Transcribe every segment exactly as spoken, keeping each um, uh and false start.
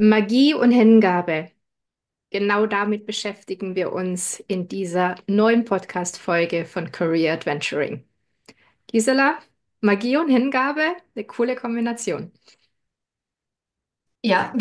Magie und Hingabe. Genau damit beschäftigen wir uns in dieser neuen Podcast-Folge von Career Adventuring. Gisela, Magie und Hingabe, eine coole Kombination. Ja,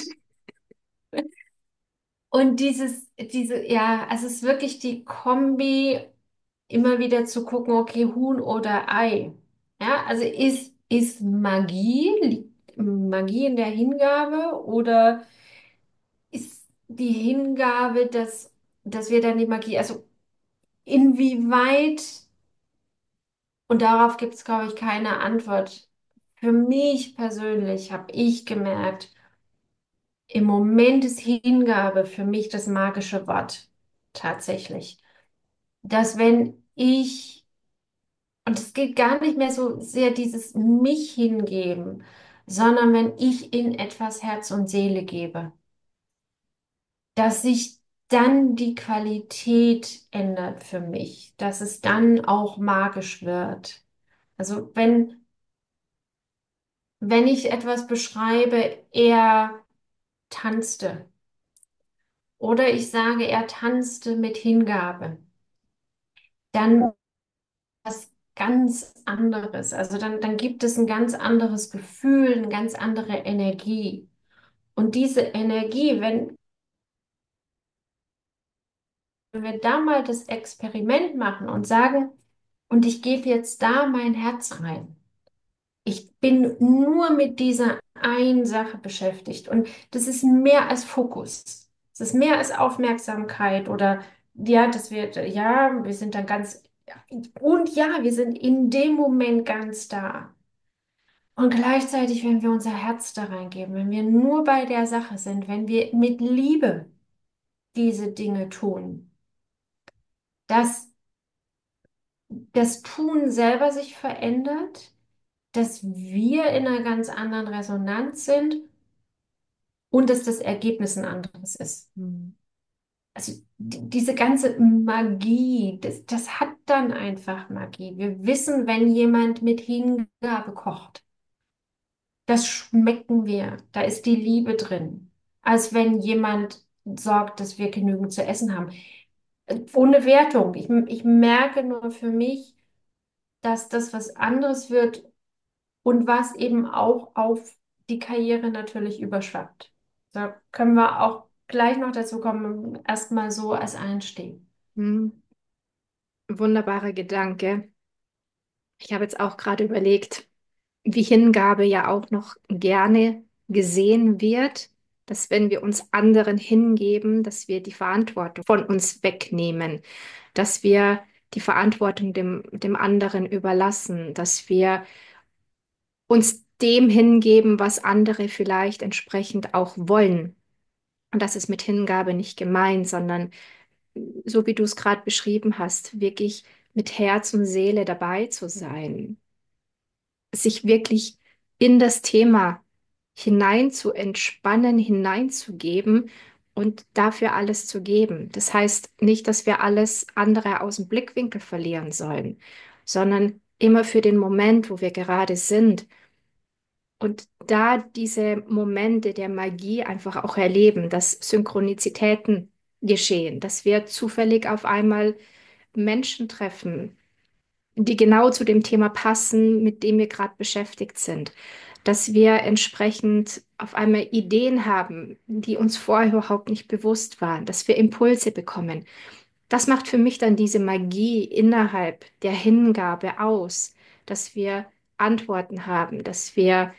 und dieses, diese, ja, also es ist wirklich die Kombi, immer wieder zu gucken, okay, Huhn oder Ei. Ja, also ist, ist Magie, liegt Magie in der Hingabe oder ist die Hingabe, dass, dass wir dann die Magie, also inwieweit, und darauf gibt es, glaube ich, keine Antwort. Für mich persönlich habe ich gemerkt, im Moment ist Hingabe für mich das magische Wort. Tatsächlich. Dass wenn ich, und es geht gar nicht mehr so sehr dieses mich hingeben, sondern wenn ich in etwas Herz und Seele gebe, dass sich dann die Qualität ändert für mich, dass es dann auch magisch wird. Also wenn, wenn ich etwas beschreibe, er tanzte oder ich sage, er tanzte mit Hingabe, dann was ganz anderes. Also dann, dann gibt es ein ganz anderes Gefühl, eine ganz andere Energie. Und diese Energie, wenn, wenn wir da mal das Experiment machen und sagen, und ich gebe jetzt da mein Herz rein. Ich bin nur mit dieser einen Sache beschäftigt. Und das ist mehr als Fokus. Es ist mehr als Aufmerksamkeit oder ja, dass wir, ja, wir sind dann ganz, und ja, wir sind in dem Moment ganz da. Und gleichzeitig, wenn wir unser Herz da reingeben, wenn wir nur bei der Sache sind, wenn wir mit Liebe diese Dinge tun, dass das Tun selber sich verändert, dass wir in einer ganz anderen Resonanz sind und dass das Ergebnis ein anderes ist. Hm. Also die- diese ganze Magie, das, das hat dann einfach Magie. Wir wissen, wenn jemand mit Hingabe kocht. Das schmecken wir. Da ist die Liebe drin. Als wenn jemand sorgt, dass wir genügend zu essen haben. Äh, Ohne Wertung. Ich, ich merke nur für mich, dass das was anderes wird und was eben auch auf die Karriere natürlich überschwappt. Da können wir auch gleich noch dazu kommen, erstmal so als Einstieg. Hm. Wunderbarer Gedanke. Ich habe jetzt auch gerade überlegt, wie Hingabe ja auch noch gerne gesehen wird, dass wenn wir uns anderen hingeben, dass wir die Verantwortung von uns wegnehmen, dass wir die Verantwortung dem, dem anderen überlassen, dass wir uns dem hingeben, was andere vielleicht entsprechend auch wollen. Und das ist mit Hingabe nicht gemeint, sondern so wie du es gerade beschrieben hast, wirklich mit Herz und Seele dabei zu sein, sich wirklich in das Thema hinein zu entspannen, hineinzugeben und dafür alles zu geben. Das heißt nicht, dass wir alles andere aus dem Blickwinkel verlieren sollen, sondern immer für den Moment, wo wir gerade sind und da diese Momente der Magie einfach auch erleben, dass Synchronizitäten geschehen, dass wir zufällig auf einmal Menschen treffen, die genau zu dem Thema passen, mit dem wir gerade beschäftigt sind. Dass wir entsprechend auf einmal Ideen haben, die uns vorher überhaupt nicht bewusst waren, dass wir Impulse bekommen. Das macht für mich dann diese Magie innerhalb der Hingabe aus, dass wir Antworten haben, dass wir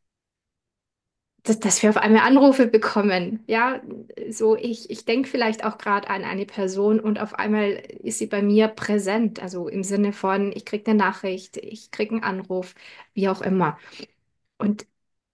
dass, dass wir auf einmal Anrufe bekommen. Ja, so ich, ich denke vielleicht auch gerade an eine Person und auf einmal ist sie bei mir präsent. Also im Sinne von, ich kriege eine Nachricht, ich kriege einen Anruf, wie auch immer. Und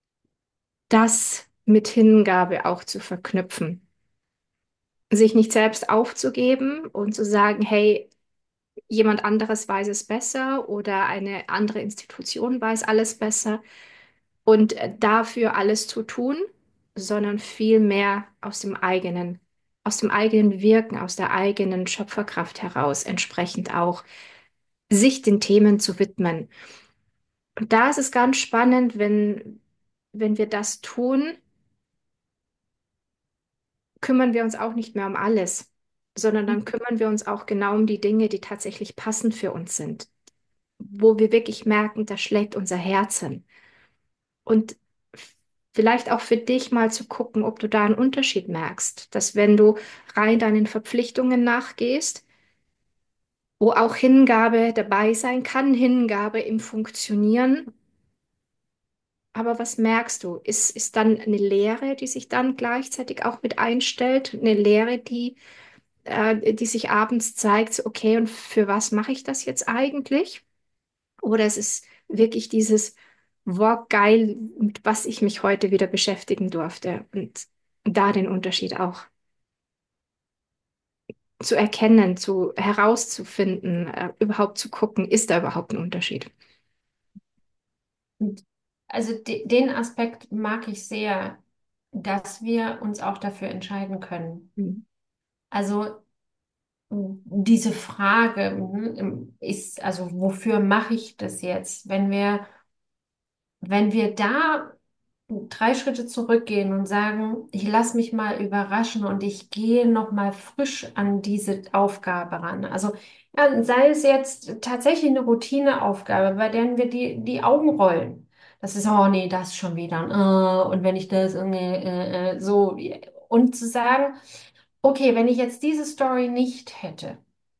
das mit Hingabe auch zu verknüpfen. Sich nicht selbst aufzugeben und zu sagen, hey, jemand anderes weiß es besser oder eine andere Institution weiß alles besser, und äh, dafür alles zu tun, sondern vielmehr aus dem eigenen, aus dem eigenen Wirken, aus der eigenen Schöpferkraft heraus entsprechend auch sich den Themen zu widmen. Und da ist es ganz spannend, wenn, wenn wir das tun, kümmern wir uns auch nicht mehr um alles, sondern dann kümmern wir uns auch genau um die Dinge, die tatsächlich passend für uns sind, wo wir wirklich merken, da schlägt unser Herz hin. Und vielleicht auch für dich mal zu gucken, ob du da einen Unterschied merkst, dass wenn du rein deinen Verpflichtungen nachgehst, wo auch Hingabe dabei sein kann, Hingabe im Funktionieren. Aber was merkst du? Ist, ist dann eine Leere, die sich dann gleichzeitig auch mit einstellt? Eine Leere, die, äh, die sich abends zeigt, so, okay, und für was mache ich das jetzt eigentlich? Oder es ist wirklich dieses, wow, geil, mit was ich mich heute wieder beschäftigen durfte. Und da den Unterschied auch zu erkennen, zu herauszufinden, äh, überhaupt zu gucken, ist da überhaupt ein Unterschied? Und also de den Aspekt mag ich sehr, dass wir uns auch dafür entscheiden können. Mhm. Also diese Frage hm, ist, also wofür mache ich das jetzt? Wenn wir, wenn wir da drei Schritte zurückgehen und sagen, ich lasse mich mal überraschen und ich gehe noch mal frisch an diese Aufgabe ran. Also ja, sei es jetzt tatsächlich eine Routineaufgabe, bei der wir die, die Augen rollen. Das ist, oh nee, das schon wieder. ein, Äh, und wenn ich das irgendwie äh, äh, so und zu sagen, okay, wenn ich jetzt diese Story nicht hätte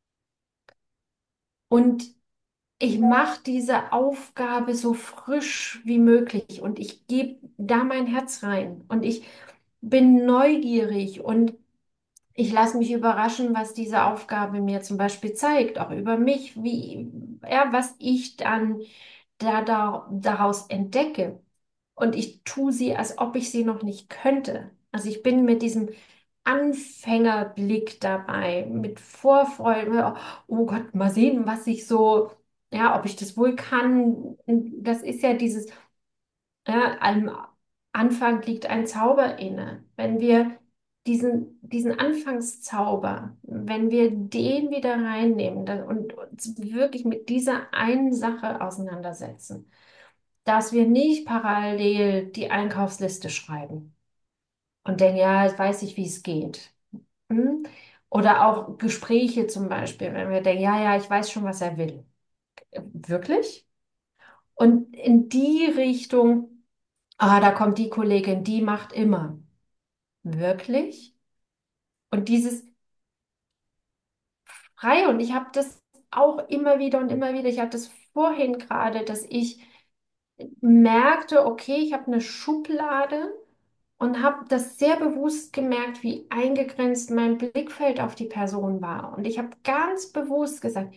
und ich mache diese Aufgabe so frisch wie möglich und ich gebe da mein Herz rein und ich bin neugierig und ich lasse mich überraschen, was diese Aufgabe mir zum Beispiel zeigt, auch über mich, wie, ja, was ich dann da, da, daraus entdecke. Und ich tue sie, als ob ich sie noch nicht könnte. Also ich bin mit diesem Anfängerblick dabei, mit Vorfreude. Oh Gott, mal sehen, was ich so, ja, ob ich das wohl kann. Das ist ja dieses, ja, am Anfang liegt ein Zauber inne. Wenn wir diesen, diesen Anfangszauber, wenn wir den wieder reinnehmen dann, und uns wirklich mit dieser einen Sache auseinandersetzen, dass wir nicht parallel die Einkaufsliste schreiben und denken, ja, jetzt weiß ich, wie es geht. Hm? Oder auch Gespräche zum Beispiel, wenn wir denken, ja, ja, ich weiß schon, was er will. Wirklich? Und in die Richtung, ah, da kommt die Kollegin, die macht immer. Wirklich? Und dieses Freie, und ich habe das auch immer wieder und immer wieder, ich hatte das vorhin gerade, dass ich merkte, okay, ich habe eine Schublade und habe das sehr bewusst gemerkt, wie eingegrenzt mein Blickfeld auf die Person war. Und ich habe ganz bewusst gesagt,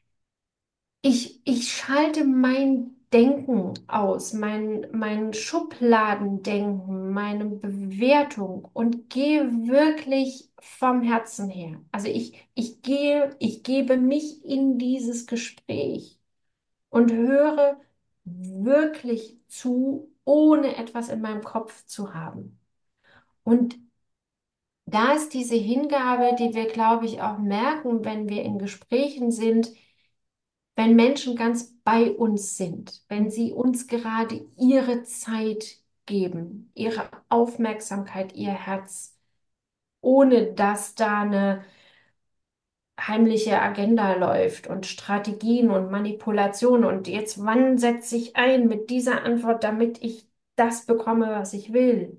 Ich, ich schalte mein Denken aus, mein, mein Schubladendenken, meine Bewertung und gehe wirklich vom Herzen her. Also ich, ich gehe, ich gebe mich in dieses Gespräch und höre wirklich zu, ohne etwas in meinem Kopf zu haben. Und da ist diese Hingabe, die wir, glaube ich, auch merken, wenn wir in Gesprächen sind, wenn Menschen ganz bei uns sind, wenn sie uns gerade ihre Zeit geben, ihre Aufmerksamkeit, ihr Herz, ohne dass da eine heimliche Agenda läuft und Strategien und Manipulation und jetzt wann setze ich ein mit dieser Antwort, damit ich das bekomme, was ich will.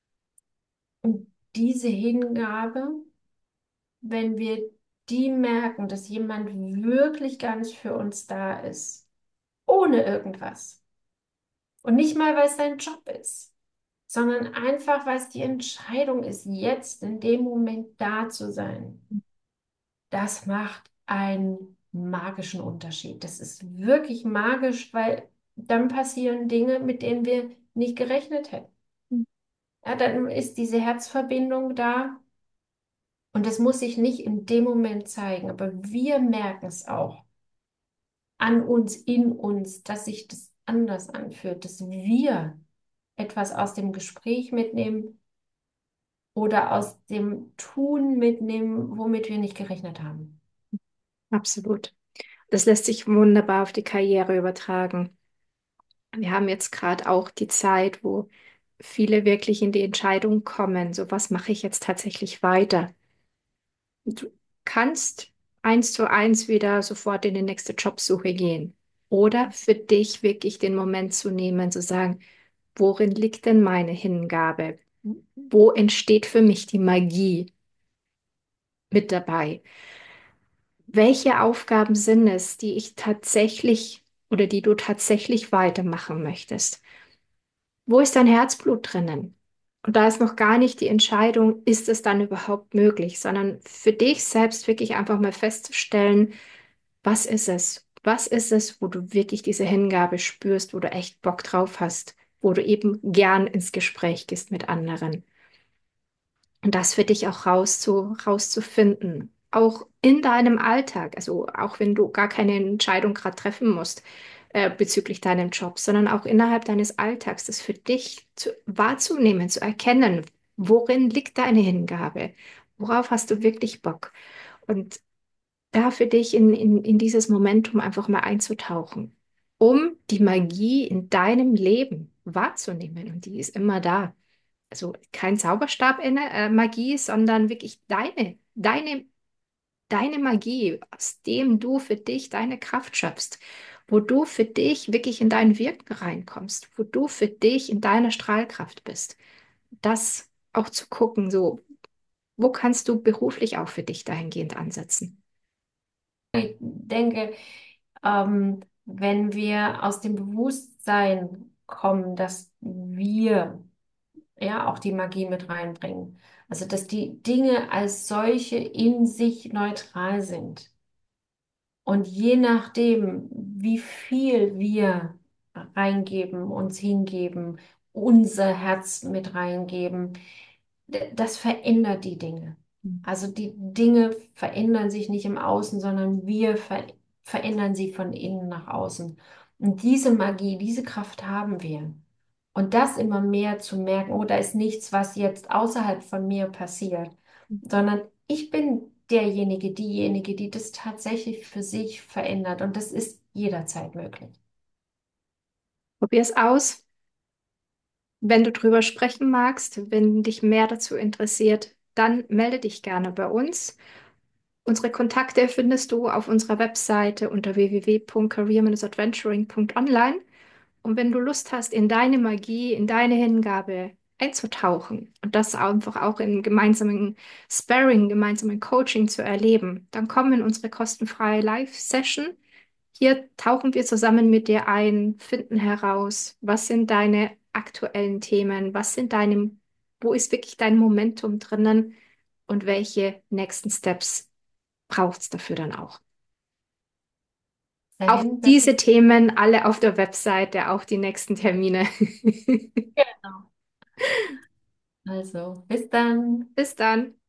Und diese Hingabe, wenn wir die merken, dass jemand wirklich ganz für uns da ist, ohne irgendwas. Und nicht mal, weil es dein Job ist, sondern einfach, weil es die Entscheidung ist, jetzt in dem Moment da zu sein. Das macht einen magischen Unterschied. Das ist wirklich magisch, weil dann passieren Dinge, mit denen wir nicht gerechnet hätten. Ja, dann ist diese Herzverbindung da und das muss sich nicht in dem Moment zeigen, aber wir merken es auch an uns, in uns, dass sich das anders anfühlt, dass wir etwas aus dem Gespräch mitnehmen oder aus dem Tun mitnehmen, womit wir nicht gerechnet haben. Absolut. Das lässt sich wunderbar auf die Karriere übertragen. Wir haben jetzt gerade auch die Zeit, wo viele wirklich in die Entscheidung kommen, so was mache ich jetzt tatsächlich weiter. Du kannst eins zu eins wieder sofort in die nächste Jobsuche gehen. Oder für dich wirklich den Moment zu nehmen, zu sagen, worin liegt denn meine Hingabe? Wo entsteht für mich die Magie mit dabei? Welche Aufgaben sind es, die ich tatsächlich oder die du tatsächlich weitermachen möchtest? Wo ist dein Herzblut drinnen? Und da ist noch gar nicht die Entscheidung, ist es dann überhaupt möglich, sondern für dich selbst wirklich einfach mal festzustellen, was ist es? Was ist es, wo du wirklich diese Hingabe spürst, wo du echt Bock drauf hast, wo du eben gern ins Gespräch gehst mit anderen? Und das für dich auch rauszu, rauszufinden, auch in deinem Alltag, also auch wenn du gar keine Entscheidung gerade treffen musst äh, bezüglich deinem Job, sondern auch innerhalb deines Alltags, das für dich zu, wahrzunehmen, zu erkennen, worin liegt deine Hingabe, worauf hast du wirklich Bock und da für dich in, in, in dieses Momentum einfach mal einzutauchen, um die Magie in deinem Leben wahrzunehmen und die ist immer da. Also kein Zauberstab in äh, Magie, sondern wirklich deine, deine, deine Magie, aus dem du für dich deine Kraft schöpfst, wo du für dich wirklich in dein Wirken reinkommst, wo du für dich in deiner Strahlkraft bist. Das auch zu gucken, so, wo kannst du beruflich auch für dich dahingehend ansetzen? Ich denke, ähm, wenn wir aus dem Bewusstsein kommen, dass wir ja auch die Magie mit reinbringen, also dass die Dinge als solche in sich neutral sind. Und je nachdem, wie viel wir reingeben, uns hingeben, unser Herz mit reingeben, d- das verändert die Dinge. Also die Dinge verändern sich nicht im Außen, sondern wir ver verändern sie von innen nach außen. Und diese Magie, diese Kraft haben wir. Und das immer mehr zu merken, oh, da ist nichts, was jetzt außerhalb von mir passiert, sondern ich bin derjenige, diejenige, die das tatsächlich für sich verändert. Und das ist jederzeit möglich. Probier es aus. Wenn du drüber sprechen magst, wenn dich mehr dazu interessiert, dann melde dich gerne bei uns. Unsere Kontakte findest du auf unserer Webseite unter w w w punkt career adventuring punkt online. Und wenn du Lust hast, in deine Magie, in deine Hingabe einzutauchen und das einfach auch im gemeinsamen Sparring, gemeinsamen Coaching zu erleben, dann komm in unsere kostenfreie Live-Session. Hier tauchen wir zusammen mit dir ein, finden heraus, was sind deine aktuellen Themen, was sind deine, wo ist wirklich dein Momentum drinnen und welche nächsten Steps braucht es dafür dann auch. Auch Dahin, das diese ist Themen alle auf der Webseite, auch die nächsten Termine. genau. Also, bis dann. Bis dann.